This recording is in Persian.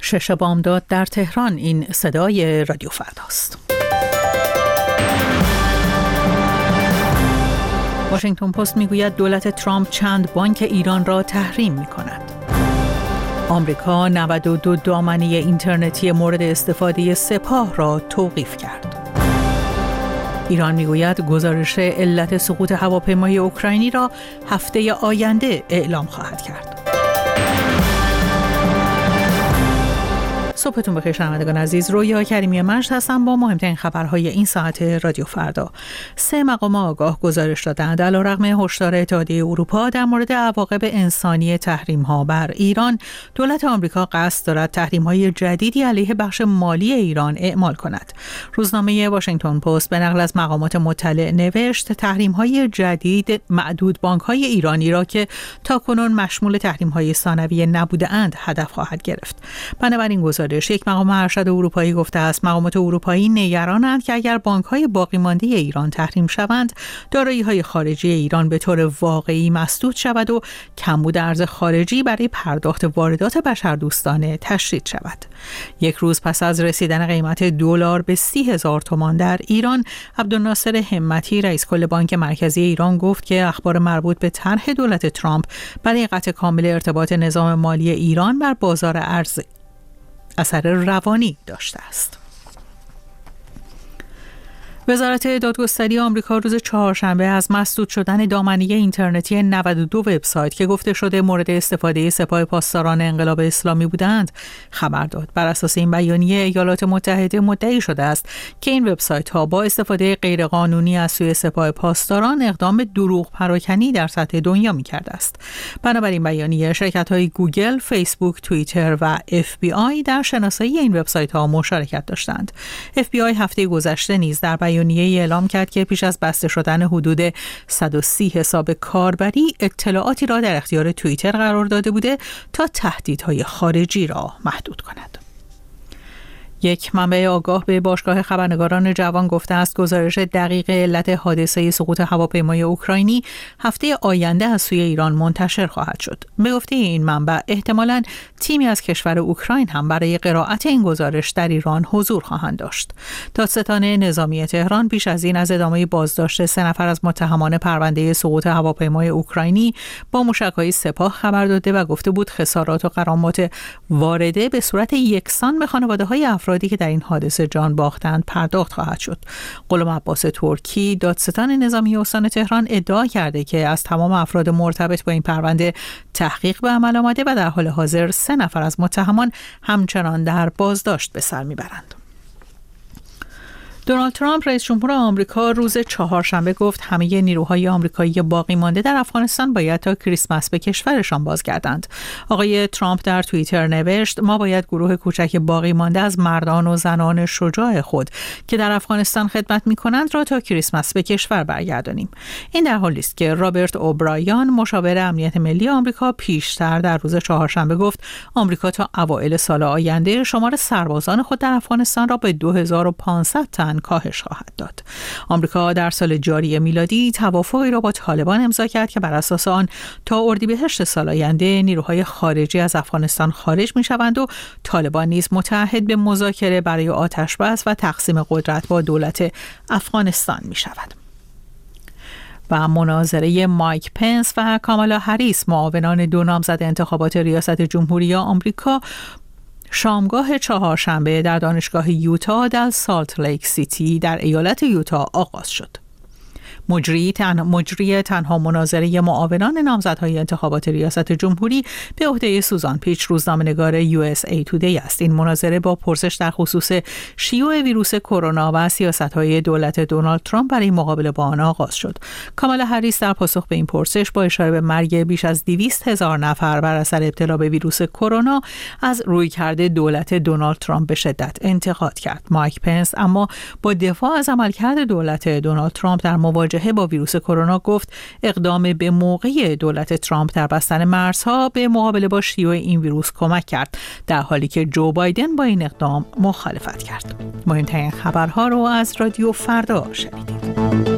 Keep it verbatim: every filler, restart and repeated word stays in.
شش بامداد در تهران. این صدای رادیو فرداست. واشنگتن پست میگوید دولت ترامپ چند بانک ایران را تحریم می‌کند. آمریکا نود و دو دامنه اینترنتی مورد استفاده سپاه را توقیف کرد. ایران میگوید گزارش علت سقوط هواپیمای اوکراینی را هفته آینده اعلام خواهد کرد. صبحتون بخیر شنوندگان عزیز، رویا کریمی مجد هستم با مهمترین خبرهای این ساعت رادیو فردا. سه مقام آگاه گزارش دادند علیرغم هشدار اتحادیه اروپا در مورد عواقب انسانی تحریم‌ها بر ایران، دولت آمریکا قصد دارد تحریم‌های جدیدی علیه بخش مالی ایران اعمال کند. روزنامه واشنگتن پست به نقل از مقامات مطلع نوشت تحریم‌های جدید معدود بانک‌های ایرانی را که تاکنون مشمول تحریم‌های ثانویه نبوده‌اند هدف خواهد گرفت. بنابراین گزارش یک مقام ارشد اروپایی گفته است مقامات اروپایی نگرانند که اگر بانک‌های باقی مانده ایران تحریم شوند، دارایی‌های خارجی ایران به طور واقعی مسدود شود و کمبود ارز خارجی برای پرداخت واردات بشردوستانه تشدید شود. یک روز پس از رسیدن قیمت دلار به سی هزار تومان در ایران، عبدالناصر همتی رئیس کل بانک مرکزی ایران گفت که اخبار مربوط به طرح دولت ترامپ برای قطع کامل ارتباط نظام مالی ایران بر بازار ارز اثر روانی داشته است. وزارت دادگستری آمریکا روز چهارشنبه از مسدود شدن دامنه اینترنتی نود و دو وبسایت که گفته شده مورد استفاده سپاه پاسداران انقلاب اسلامی بودند خبر داد. بر اساس این بیانیه ایالات متحده مدعی شده است که این وبسایت ها با استفاده غیرقانونی از سوی سپاه پاسداران اقدام دروغ پراکنی در سطح دنیا می‌کرده است. بنابراین بیانیه شرکت‌های گوگل، فیسبوک، توییتر و اف بی آی در شناسایی این وبسایت ها مشارکت داشتند. اف بی آی هفته گذشته نیز در بیانیه اعلام کرد که پیش از بسته شدن حدود صد و سی حساب کاربری اطلاعاتی را در اختیار توییتر قرار داده بوده تا تهدیدهای خارجی را محدود کند. یک منبع آگاه به باشگاه خبرنگاران جوان گفته است گزارش دقیق علت حادثه سقوط هواپیمای اوکراینی هفته آینده از سوی ایران منتشر خواهد شد. به گفته این منبع احتمالاً تیمی از کشور اوکراین هم برای قرائت این گزارش در ایران حضور خواهند داشت. دادستان نظامی تهران پیش از این از ادامه بازداشت سه نفر از متهمان پرونده سقوط هواپیمای اوکراینی با موشک‌های سپاه خبر داده و گفته بود خسارات و غرامات وارده به صورت یکسان به خانواده‌های افرادی که در این حادثه جان باختند پرداخت خواهد شد. غلام عباس ترکی دادستان نظامی استان تهران ادعا کرده که از تمام افراد مرتبط با این پرونده تحقیق به عمل آمده و در حال حاضر سه نفر از متهمان همچنان در بازداشت به سر میبرند. دونالد ترامپ رئیس جمهور آمریکا روز چهارشنبه گفت همه نیروهای آمریکایی باقی مانده در افغانستان باید تا کریسمس به کشورشان بازگردند. آقای ترامپ در توییتر نوشت ما باید گروه کوچک باقی مانده از مردان و زنان شجاع خود که در افغانستان خدمت می‌کنند را تا کریسمس به کشور برگردانیم. این در حالی است که رابرت اوبرایان مشاور امنیت ملی آمریکا پیشتر در روز چهارشنبه گفت آمریکا تا اوایل سال آینده شمار سربازان خود در افغانستان را به دو هزار و پانصد تن کاهش خواهد داد. آمریکا در سال جاری میلادی توافقی را با طالبان امضا کرد که بر اساس آن تا اردیبهشت سال آینده نیروهای خارجی از افغانستان خارج می‌شوند و طالبان نیز متعهد به مذاکره برای آتش‌بس و تقسیم قدرت با دولت افغانستان می‌شود. و مناظره مایک پنس و کامالا هریس معاونان دو نامزد انتخابات ریاست جمهوری آمریکا شامگاه چهارشنبه در دانشگاه یوتا در سالت لیک سیتی در ایالت یوتا آغاز شد. مجری تن... مجری تنها مناظره معاونان نامزدهای انتخابات ریاست جمهوری به عهده سوزان پیچ روزنامه‌نگار یو اس ای تودی است. این مناظره با پرسش در خصوص شیوع ویروس کرونا و سیاست‌های دولت دونالد ترامپ برای مقابله با آن آغاز شد. کامالا هریس در پاسخ به این پرسش با اشاره به مرگ بیش از دویست هزار نفر بر اثر ابتلا به ویروس کرونا از رویکرد دولت دونالد ترامپ به شدت انتقاد کرد. مایک پنس اما با دفاع از عملکرد دولت دونالد ترامپ در مواجهه با ویروس کرونا گفت اقدام به موقع دولت ترامپ در بستن مرزها به مقابله با شیوع این ویروس کمک کرد، در حالی که جو بایدن با این اقدام مخالفت کرد. مهمترین خبرها رو از رادیو فردا شنیدید.